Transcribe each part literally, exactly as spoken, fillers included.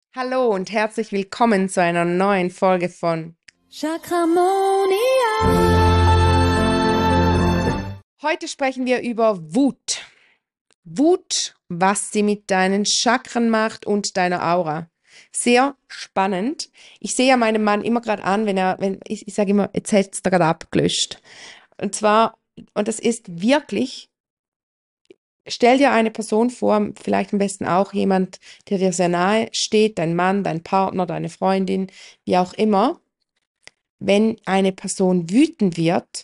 Hallo und herzlich willkommen zu einer neuen Folge von Chakramonia. Heute sprechen wir über Wut. Wut, was sie mit deinen Chakren macht und deiner Aura. Sehr spannend. Ich sehe ja meinem Mann immer gerade an, wenn er, wenn ich, ich sage immer, jetzt hättest du gerade abgelöscht. Und zwar, und das ist wirklich, stell dir eine Person vor, vielleicht am besten auch jemand, der dir sehr nahe steht, dein Mann, dein Partner, deine Freundin, wie auch immer. Wenn eine Person wütend wird,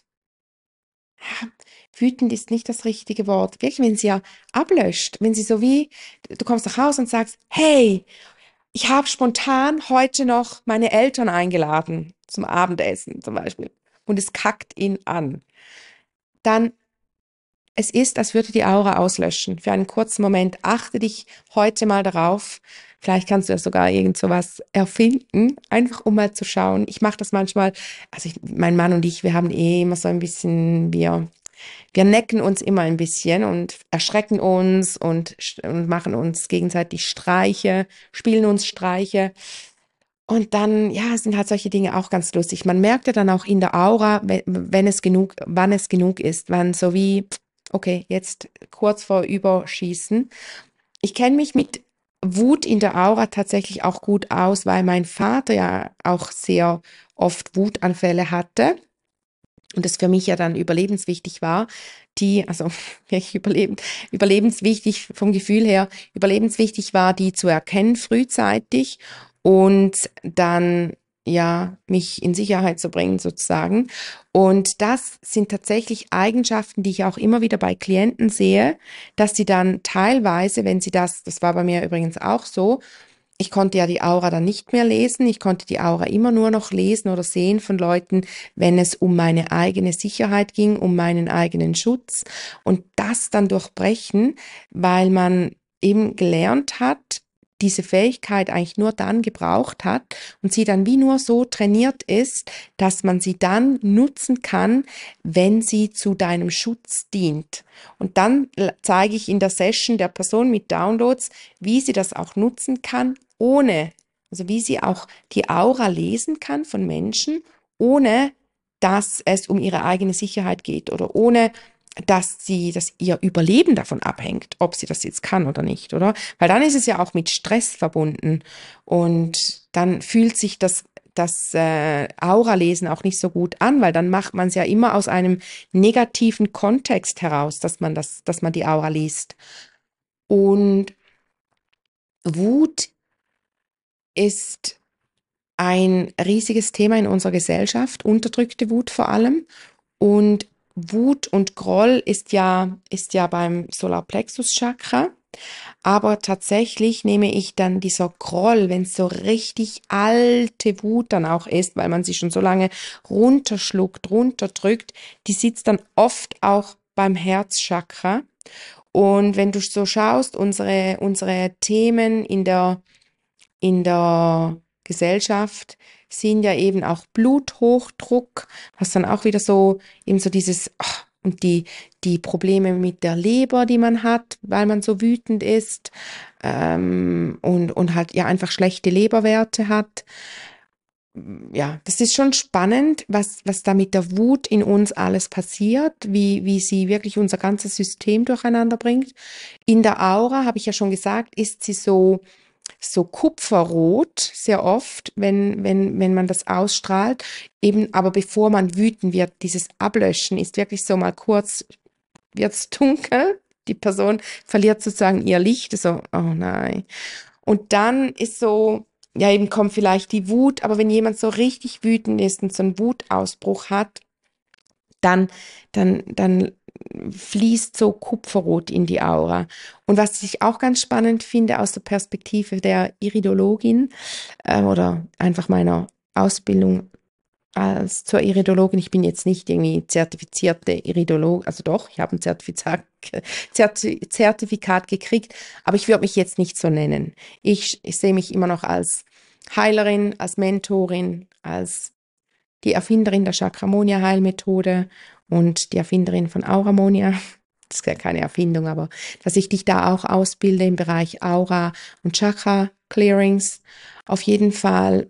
ja, wütend ist nicht das richtige Wort, wirklich, wenn sie ja ablöscht, wenn sie so wie, du kommst nach Hause und sagst, hey, ich habe spontan heute noch meine Eltern eingeladen zum Abendessen zum Beispiel und es kackt ihn an, dann es ist, als würde die Aura auslöschen. Für einen kurzen Moment achte dich heute mal darauf. Vielleicht kannst du ja sogar irgend sowas erfinden, einfach um mal zu schauen. Ich mache das manchmal, also ich, mein Mann und ich, wir haben eh immer so ein bisschen, wir, wir necken uns immer ein bisschen und erschrecken uns und, und machen uns gegenseitig Streiche, spielen uns Streiche. Und dann, ja, sind halt solche Dinge auch ganz lustig. Man merkt ja dann auch in der Aura, wenn, wenn es genug, wann es genug ist, wann so wie, okay, jetzt kurz vor Überschießen. Ich kenne mich mit Wut in der Aura tatsächlich auch gut aus, weil mein Vater ja auch sehr oft Wutanfälle hatte und es für mich ja dann überlebenswichtig war, die, also wirklich überlebend, überlebenswichtig vom Gefühl her, überlebenswichtig war, die zu erkennen frühzeitig und dann ja mich in Sicherheit zu bringen sozusagen. Und das sind tatsächlich Eigenschaften, die ich auch immer wieder bei Klienten sehe, dass sie dann teilweise, wenn sie das, das war bei mir übrigens auch so, ich konnte ja die Aura dann nicht mehr lesen. Ich konnte die Aura immer nur noch lesen oder sehen von Leuten, wenn es um meine eigene Sicherheit ging, um meinen eigenen Schutz. Und das dann durchbrechen, weil man eben gelernt hat, diese Fähigkeit eigentlich nur dann gebraucht hat und sie dann wie nur so trainiert ist, dass man sie dann nutzen kann, wenn sie zu deinem Schutz dient. Und dann zeige ich in der Session der Person mit Downloads, wie sie das auch nutzen kann, ohne, also wie sie auch die Aura lesen kann von Menschen, ohne dass es um ihre eigene Sicherheit geht oder ohne dass sie, dass ihr Überleben davon abhängt, ob sie das jetzt kann oder nicht, oder? Weil dann ist es ja auch mit Stress verbunden und dann fühlt sich das das äh, Aura-Lesen auch nicht so gut an, weil dann macht man es ja immer aus einem negativen Kontext heraus, dass man das, dass man die Aura liest. Und Wut ist ein riesiges Thema in unserer Gesellschaft, unterdrückte Wut vor allem. Und Wut und Groll ist ja, ist ja beim Solarplexus-Chakra. Aber tatsächlich nehme ich dann dieser Groll, wenn es so richtig alte Wut dann auch ist, weil man sie schon so lange runterschluckt, runterdrückt, die sitzt dann oft auch beim Herzchakra. Und wenn du so schaust, unsere, unsere Themen in der, in der Gesellschaft sind ja eben auch Bluthochdruck, was dann auch wieder so, eben so dieses, oh, und die, die Probleme mit der Leber, die man hat, weil man so wütend ist, ähm, und, und halt ja einfach schlechte Leberwerte hat. Ja, das ist schon spannend, was, was da mit der Wut in uns alles passiert, wie, wie sie wirklich unser ganzes System durcheinander bringt. In der Aura, habe ich ja schon gesagt, ist sie so, so kupferrot, sehr oft, wenn, wenn, wenn man das ausstrahlt. Eben, aber bevor man wütend wird, dieses Ablöschen ist wirklich so mal kurz, wird's dunkel. Die Person verliert sozusagen ihr Licht, so, oh nein. Und dann ist so, ja, eben kommt vielleicht die Wut, aber wenn jemand so richtig wütend ist und so einen Wutausbruch hat, dann, dann, dann fließt so Kupferrot in die Aura. Und was ich auch ganz spannend finde aus der Perspektive der Iridologin äh, oder einfach meiner Ausbildung als zur Iridologin, ich bin jetzt nicht irgendwie zertifizierte Iridologin, also doch, ich habe ein Zertifikat, Zerti- Zertifikat gekriegt, aber ich würde mich jetzt nicht so nennen. Ich, ich sehe mich immer noch als Heilerin, als Mentorin, als die Erfinderin der Chakramonia-Heilmethode und die Erfinderin von Auramonia. Das ist ja keine Erfindung, aber dass ich dich da auch ausbilde im Bereich Aura und Chakra Clearings. Auf jeden Fall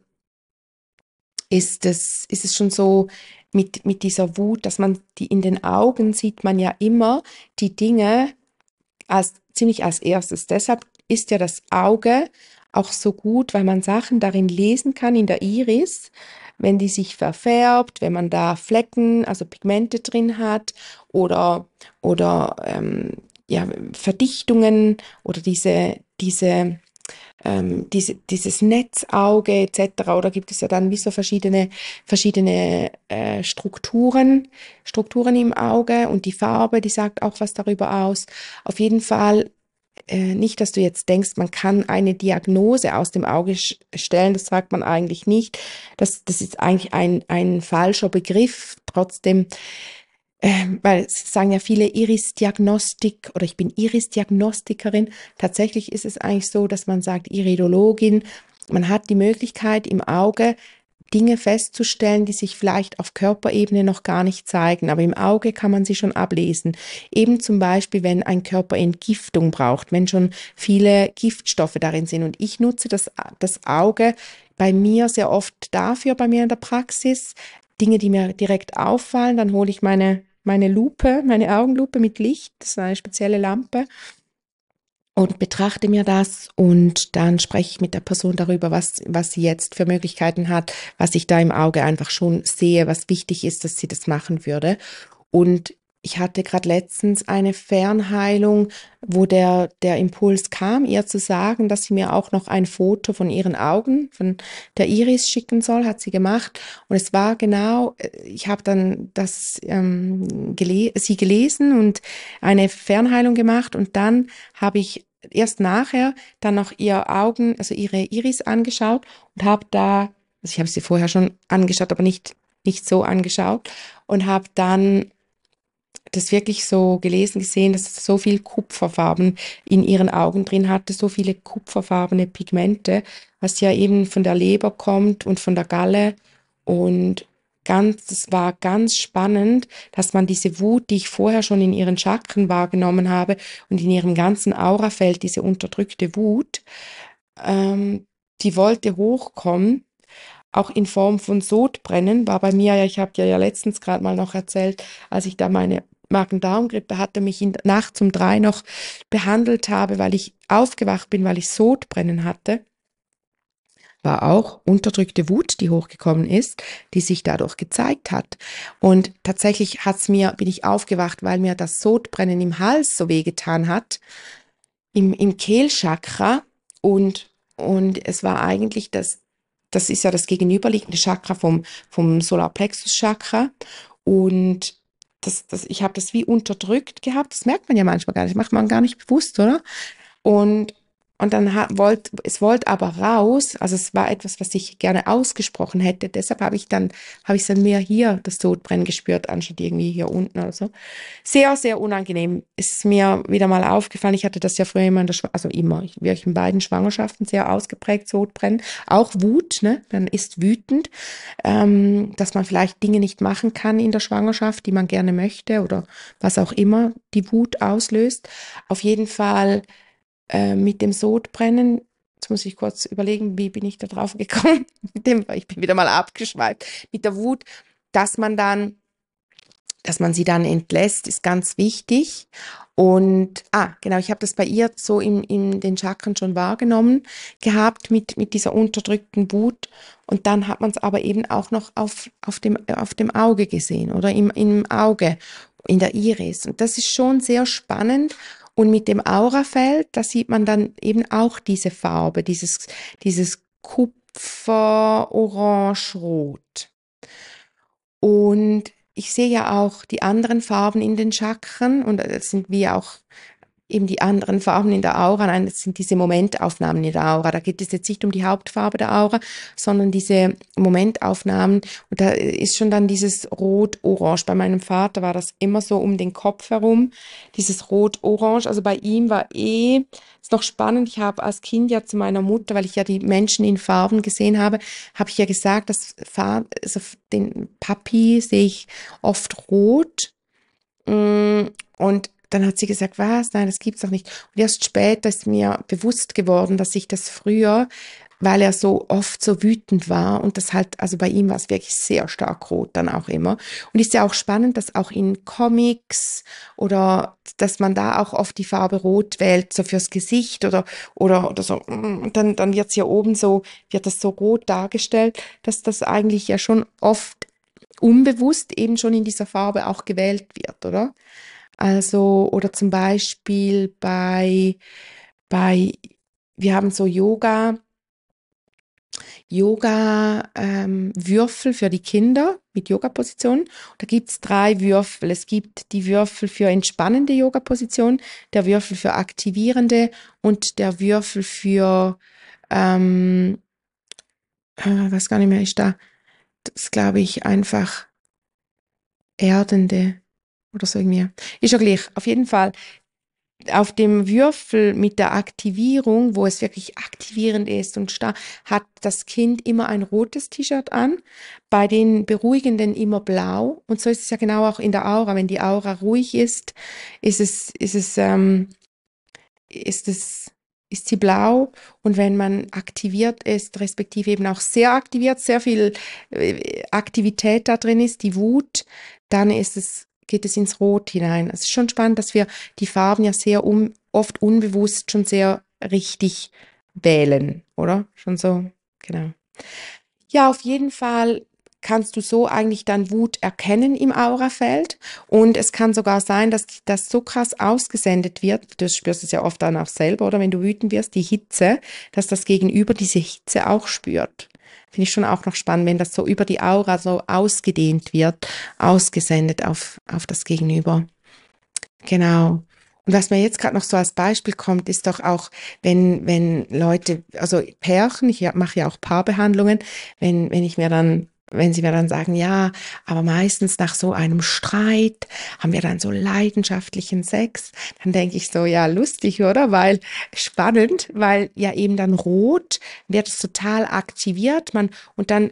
ist es, ist es schon so mit, mit dieser Wut, dass man die in den Augen sieht man ja immer die Dinge als, ziemlich als erstes. Deshalb ist ja das Auge auch so gut, weil man Sachen darin lesen kann in der Iris, wenn die sich verfärbt, wenn man da Flecken, also Pigmente drin hat oder, oder ähm, ja, Verdichtungen oder diese, diese ähm, diese, dieses Netzauge et cetera. Oder gibt es ja dann wie so verschiedene, verschiedene äh, Strukturen, Strukturen im Auge und die Farbe, die sagt auch was darüber aus. Auf jeden Fall äh, nicht, dass du jetzt denkst, man kann eine Diagnose aus dem Auge stellen, das sagt man eigentlich nicht. Das, das ist eigentlich ein, ein falscher Begriff. Trotzdem ähm, weil es sagen ja viele Iris-Diagnostik oder ich bin Iris-Diagnostikerin. Tatsächlich ist es eigentlich so, dass man sagt Iridologin. Man hat die Möglichkeit im Auge Dinge festzustellen, die sich vielleicht auf Körperebene noch gar nicht zeigen, aber im Auge kann man sie schon ablesen. Eben zum Beispiel, wenn ein Körper Entgiftung braucht, wenn schon viele Giftstoffe darin sind. Und ich nutze das, das Auge bei mir sehr oft dafür, bei mir in der Praxis, Dinge, die mir direkt auffallen, dann hole ich meine, meine Lupe, meine Augenlupe mit Licht, das ist eine spezielle Lampe, und betrachte mir das und dann spreche ich mit der Person darüber, was, was sie jetzt für Möglichkeiten hat, was ich da im Auge einfach schon sehe, was wichtig ist, dass sie das machen würde. Und ich hatte gerade letztens eine Fernheilung, wo der, der Impuls kam, ihr zu sagen, dass sie mir auch noch ein Foto von ihren Augen, von der Iris schicken soll, hat sie gemacht. Und es war genau, ich habe dann das ähm, gele sie gelesen und eine Fernheilung gemacht und dann habe ich erst nachher dann noch ihr Augen, also ihre Iris angeschaut und habe da, also ich habe sie vorher schon angeschaut, aber nicht, nicht so angeschaut und habe dann das wirklich so gelesen, gesehen, dass es so viel Kupferfarben in ihren Augen drin hatte, so viele kupferfarbene Pigmente, was ja eben von der Leber kommt und von der Galle. Und ganz, das war ganz spannend, dass man diese Wut, die ich vorher schon in ihren Chakren wahrgenommen habe und in ihrem ganzen Aurafeld, diese unterdrückte Wut, ähm, die wollte hochkommen, auch in Form von Sodbrennen, war bei mir ja, ich habe dir ja letztens gerade mal noch erzählt, als ich da meine Magen-Darm-Grippe hatte, mich in, nachts um drei noch behandelt habe, weil ich aufgewacht bin, weil ich Sodbrennen hatte, war auch unterdrückte Wut, die hochgekommen ist, die sich dadurch gezeigt hat. Und tatsächlich hat's mir, bin ich aufgewacht, weil mir das Sodbrennen im Hals so wehgetan hat, im, im Kehlchakra und, und es war eigentlich das, das ist ja das gegenüberliegende Chakra vom, vom Solarplexus-Chakra und das, das, ich habe das wie unterdrückt gehabt, das merkt man ja manchmal gar nicht, macht man gar nicht bewusst, oder? Und, und dann ha, wollt, es wollte aber raus, also es war etwas, was ich gerne ausgesprochen hätte, deshalb habe ich dann, habe ich dann mehr hier das Sodbrennen gespürt, anstatt irgendwie hier unten oder so. Sehr, sehr unangenehm. Ist mir wieder mal aufgefallen, ich hatte das ja früher immer in der, Schw also immer, ich, wirklich in beiden Schwangerschaften sehr ausgeprägt Sodbrennen. Auch Wut, ne? Man ist wütend, ähm, dass man vielleicht Dinge nicht machen kann in der Schwangerschaft, die man gerne möchte oder was auch immer die Wut auslöst. Auf jeden Fall äh, mit dem Sodbrennen, jetzt muss ich kurz überlegen, wie bin ich da drauf gekommen? Mit dem, ich bin wieder mal abgeschweift, mit der Wut, dass man dann, dass man sie dann entlässt, ist ganz wichtig. Und, ah, genau, ich habe das bei ihr so in, in den Chakren schon wahrgenommen gehabt mit, mit dieser unterdrückten Wut. Und dann hat man es aber eben auch noch auf, auf dem, auf dem Auge gesehen oder im, im Auge, in der Iris. Und das ist schon sehr spannend. Und mit dem Aurafeld, da sieht man dann eben auch diese Farbe, dieses, dieses Kupfer, Orange, Rot. Und ich sehe ja auch die anderen Farben in den Chakren und das sind wie auch eben die anderen Farben in der Aura. Nein, das sind diese Momentaufnahmen in der Aura. Da geht es jetzt nicht um die Hauptfarbe der Aura, sondern diese Momentaufnahmen. Und da ist schon dann dieses Rot-Orange. Bei meinem Vater war das immer so um den Kopf herum, dieses Rot-Orange. Also bei ihm war eh, ist noch spannend, ich habe als Kind ja zu meiner Mutter, weil ich ja die Menschen in Farben gesehen habe, habe ich ja gesagt, dass Farb, also den Papi sehe ich oft rot. Und dann hat sie gesagt, was? Nein, das gibt's doch nicht. Und erst später ist mir bewusst geworden, dass ich das früher, weil er so oft so wütend war und das halt, also bei ihm war es wirklich sehr stark rot dann auch immer. Und ist ja auch spannend, dass auch in Comics oder dass man da auch oft die Farbe Rot wählt, so fürs Gesicht oder, oder, oder so. Und dann, dann wird's hier oben so, wird das so rot dargestellt, dass das eigentlich ja schon oft unbewusst eben schon in dieser Farbe auch gewählt wird, oder? Also, oder zum Beispiel bei, bei, wir haben so Yoga, Yoga, ähm, Würfel für die Kinder mit Yoga-Positionen. Da gibt's drei Würfel. Es gibt die Würfel für entspannende Yoga-Positionen, der Würfel für aktivierende und der Würfel für, ähm, äh, was gar nicht mehr ist da, das glaube ich einfach erdende oder so irgendwie. Ist ja gleich. Auf jeden Fall auf dem Würfel mit der Aktivierung, wo es wirklich aktivierend ist und stark, hat das Kind immer ein rotes T-Shirt an, bei den Beruhigenden immer blau. Und so ist es ja genau auch in der Aura. Wenn die Aura ruhig ist, ist es, ist es, ähm, ist es, ist sie blau. Und wenn man aktiviert ist, respektive eben auch sehr aktiviert, sehr viel äh, Aktivität da drin ist, die Wut, dann ist es geht es ins Rot hinein. Es ist schon spannend, dass wir die Farben ja sehr um, oft unbewusst schon sehr richtig wählen, oder? Schon so, genau. Ja, auf jeden Fall kannst du so eigentlich dann Wut erkennen im Aurafeld und es kann sogar sein, dass das so krass ausgesendet wird, du spürst es ja oft dann auch selber, oder wenn du wütend wirst, die Hitze, dass das Gegenüber diese Hitze auch spürt. Finde ich schon auch noch spannend, wenn das so über die Aura so ausgedehnt wird, ausgesendet auf, auf das Gegenüber. Genau. Und was mir jetzt gerade noch so als Beispiel kommt, ist doch auch, wenn, wenn Leute, also Pärchen, ich mache ja auch Paarbehandlungen, wenn, wenn ich mir dann wenn sie mir dann sagen, ja, aber meistens nach so einem Streit haben wir dann so leidenschaftlichen Sex, dann denke ich so, ja, lustig, oder? Weil spannend, weil ja eben dann rot wird es total aktiviert, man und dann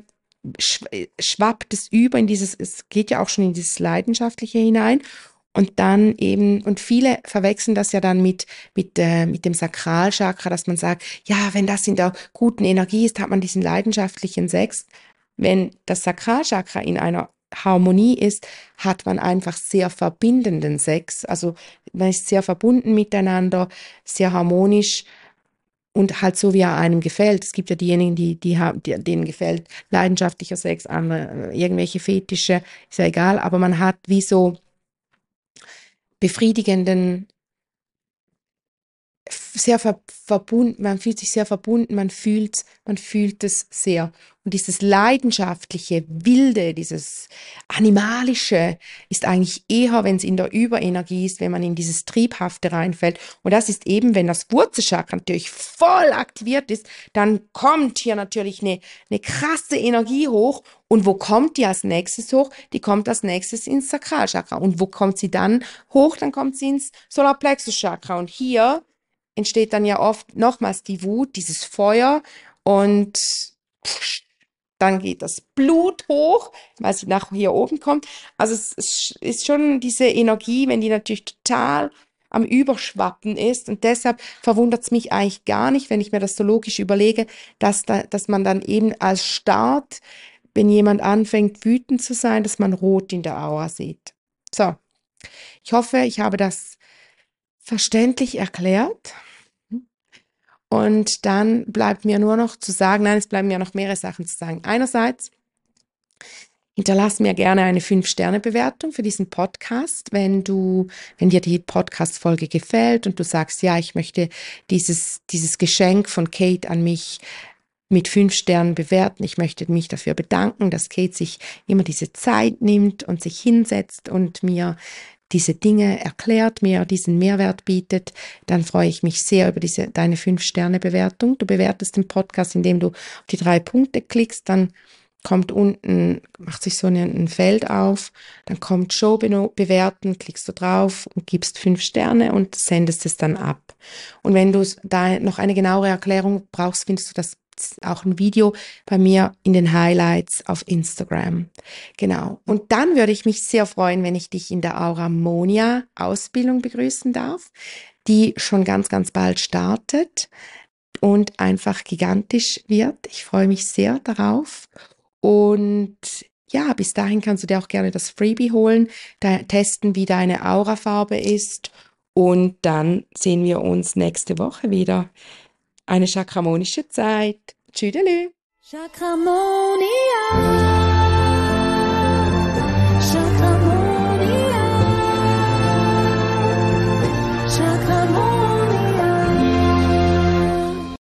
schwappt es über in dieses, es geht ja auch schon in dieses Leidenschaftliche hinein. Und dann eben, und viele verwechseln das ja dann mit, mit, äh, mit dem Sakralchakra, dass man sagt, ja, wenn das in der guten Energie ist, hat man diesen leidenschaftlichen Sex. Wenn das Sakralchakra in einer Harmonie ist, hat man einfach sehr verbindenden Sex. Also man ist sehr verbunden miteinander, sehr harmonisch und halt so, wie er einem gefällt. Es gibt ja diejenigen, die, die, die denen gefällt leidenschaftlicher Sex, andere, irgendwelche Fetische, ist ja egal, aber man hat wie so befriedigenden, sehr ver verbunden, man fühlt sich sehr verbunden, man fühlt, man fühlt es sehr. Und dieses leidenschaftliche, wilde, dieses animalische ist eigentlich eher, wenn es in der Überenergie ist, wenn man in dieses Triebhafte reinfällt. Und das ist eben, wenn das Wurzelchakra natürlich voll aktiviert ist, dann kommt hier natürlich eine, eine krasse Energie hoch. Und wo kommt die als nächstes hoch? Die kommt als nächstes ins Sakralchakra. Und wo kommt sie dann hoch? Dann kommt sie ins Solarplexuschakra. Und hier entsteht dann ja oft nochmals die Wut, dieses Feuer und dann geht das Blut hoch, weil sie nach hier oben kommt. Also es ist schon diese Energie, wenn die natürlich total am Überschwappen ist und deshalb verwundert es mich eigentlich gar nicht, wenn ich mir das so logisch überlege, dass, da, dass man dann eben als Start, wenn jemand anfängt wütend zu sein, dass man rot in der Aura sieht. So, ich hoffe, ich habe das verständlich erklärt. Und dann bleibt mir nur noch zu sagen, nein, es bleiben mir noch mehrere Sachen zu sagen. Einerseits, hinterlass mir gerne eine fünf Sterne Bewertung für diesen Podcast, wenn du, wenn dir die Podcast-Folge gefällt und du sagst, ja, ich möchte dieses, dieses Geschenk von Kate an mich mit fünf Sternen bewerten. Ich möchte mich dafür bedanken, dass Kate sich immer diese Zeit nimmt und sich hinsetzt und mir diese Dinge erklärt, mir diesen Mehrwert bietet, dann freue ich mich sehr über diese deine fünf Sterne Bewertung. Du bewertest den Podcast, indem du auf die drei Punkte klickst, dann kommt unten, macht sich so ein, ein Feld auf, dann kommt Show bewerten, klickst du drauf und gibst fünf Sterne und sendest es dann ab. Und wenn du da noch eine genauere Erklärung brauchst, findest du das gibt es auch ein Video bei mir in den Highlights auf Instagram. Genau. Und dann würde ich mich sehr freuen, wenn ich dich in der Aura Monia Ausbildung begrüßen darf, die schon ganz, ganz bald startet und einfach gigantisch wird. Ich freue mich sehr darauf. Und ja, bis dahin kannst du dir auch gerne das Freebie holen, da testen, wie deine Aurafarbe ist. Und dann sehen wir uns nächste Woche wieder. Eine chakramonische Zeit. Tschüdelü. Chakramonia.